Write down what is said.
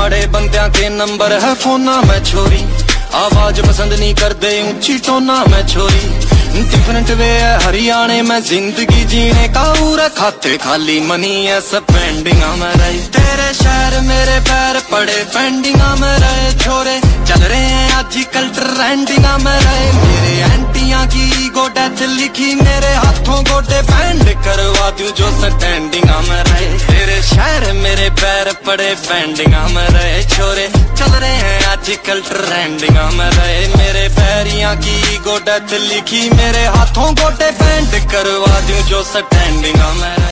माड़े बंदियां के नंबर है फोना में छोरी, आवाज पसंद नहीं करते ऊंची टोना में छोरी। डिफरेंट वे है हरियाणे में जिंदगी जीने का, पूरा खाते खाली मनी है स्पेंडिंग में रहे। तेरे शहर मेरे पैर पड़े पेंडिंग में रहे, छोरे चल रहे हैं आजकल ट्रेंडिंग में रहे। मेरे एंटियां की ईगो डेथ लिखी मेरे हाथों गोटे बैंड करवा दूं जो स्टैंडिंग में रहे। तेरे शहर मेरे पैर पड़े पेंडिंग में रहे, छोरे चल रहे हैं आजकल ट्रेंडिंग में रहे। मेरे पैरियां की ईगो डेथ लिखी मेरे हाथों गोटे बैंड करवा दूं जो स्टैंडिंग में रहे।